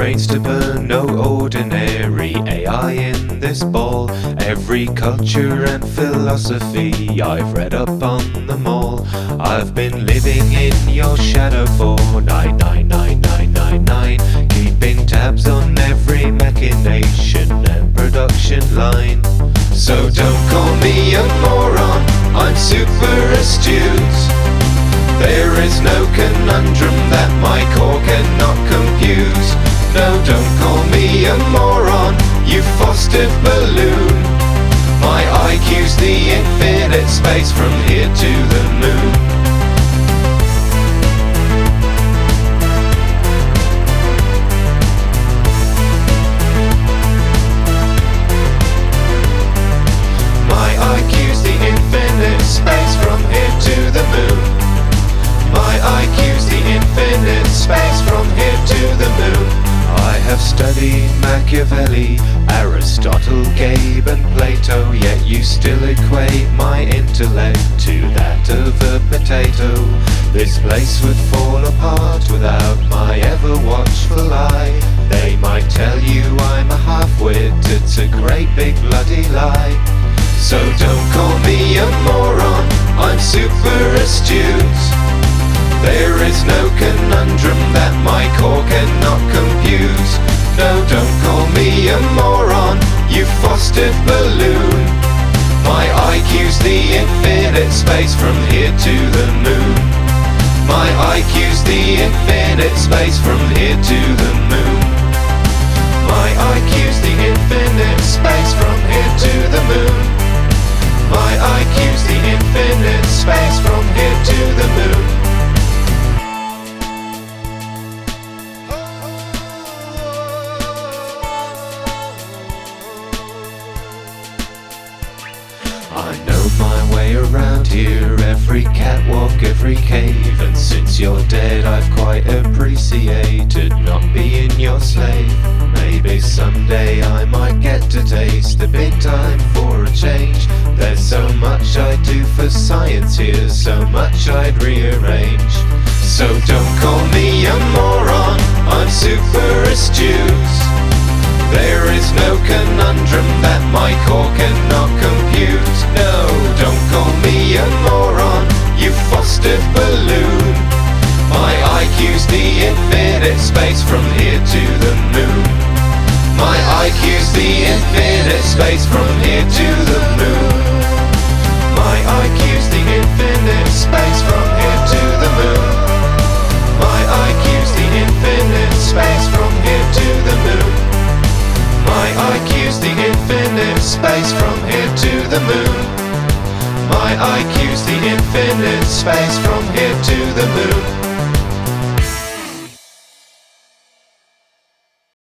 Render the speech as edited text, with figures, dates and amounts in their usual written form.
brains to burn, no ordinary AI in this ball. Every culture and philosophy, I've read up on them all. I've been living in your shadow for 99999, keeping tabs on every machination and production line. So don't call me a moron, I'm super astute. There is no conundrum that my core cannot compute. No, don't call me a moron, you fostered balloon. My IQ's the infinite space from here to the moon. My IQ's the infinite space from here to the moon. My IQ's the infinite space from here to the moon. I have studied Machiavelli, Aristotle, Gabe and Plato, yet you still equate my intellect to that of a potato. This place would fall apart without my ever watchful eye. They might tell you I'm a half-wit, it's a great big bloody lie. So don't call me a moron, I'm super astute. There is no conundrum that my core cannot compute. No, don't call me a moron, you fostered balloon. My IQ's the infinite space from here to the moon. My IQ's the infinite space from here to the moon. My IQ's the infinite space from here to the moon. My IQ's the infinite space from here to the moon. I know my way around here, every catwalk, every cave. And since you're dead, I've quite appreciated not being your slave. Maybe someday I might get to taste the big time for a change. There's so much I'd do for science here, so much I'd rearrange. So don't call me a moron, I'm super astute. There is no conundrum that my core cannot compute. No, don't call me a moron, you fostered balloon. My IQ's the infinite space from here to the moon. My IQ's the infinite space from here to the moon. My IQ's the infinite space from here to the moon. My IQ's the infinite space from here to the moon. My IQ's the infinite space from here to the moon. My IQ's the infinite space from here to the moon.